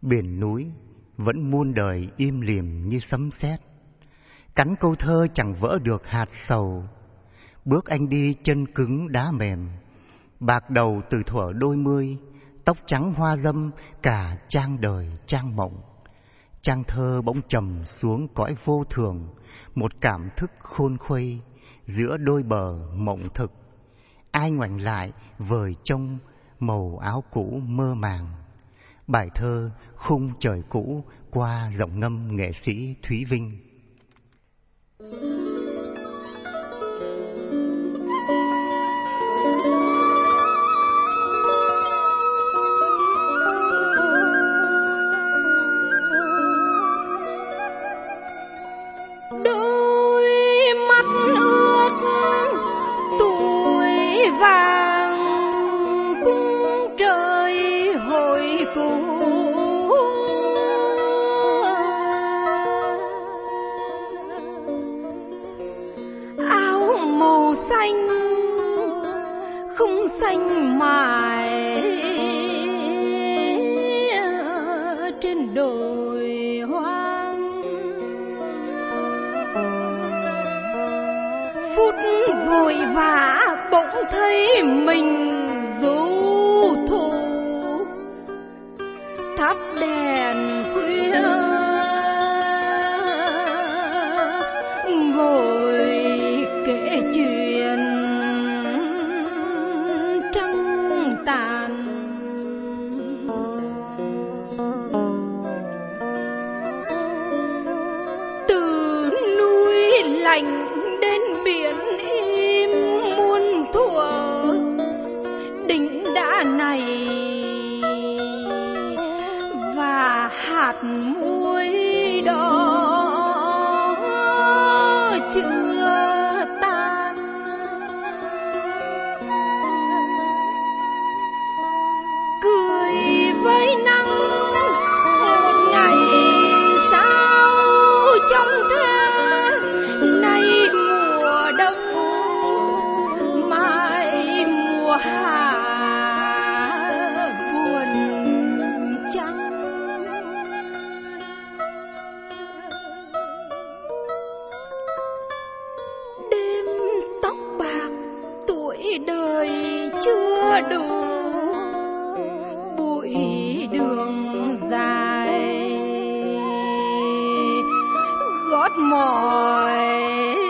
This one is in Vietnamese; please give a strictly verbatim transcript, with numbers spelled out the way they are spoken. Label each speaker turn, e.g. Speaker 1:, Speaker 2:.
Speaker 1: Biển núi vẫn muôn đời im lìm như sấm sét, cắn câu thơ chẳng vỡ được hạt sầu. Bước anh đi chân cứng đá mềm, bạc đầu từ thuở đôi mươi, tóc trắng hoa dâm cả trang đời trang mộng. Trang thơ bỗng trầm xuống cõi vô thường, một cảm thức khôn khuây giữa đôi bờ mộng thực. Ai ngoảnh lại vời trông màu áo cũ mơ màng. Bài thơ Khung trời cũ qua giọng ngâm nghệ sĩ Thúy Vinh.
Speaker 2: Đôi mắt ướt tuổi vàng cung trời hồi cũ, áo màu xanh không xanh mài trên đồi hoang. Phút vội vã bỗng thấy mình du thủ, thắp đèn khuya ngồi kể chuyện trăng tàn. Từ núi lạnh đến biển im muôn thuở, đỉnh đá này và hạt muối đó chưa tan. Cười với nắng một ngày sao trong thế nay mùa đông mai mùa hạ buồn trăng. Đêm tóc bạc tuổi đời chưa đủ, bụi đường dài gót mỏi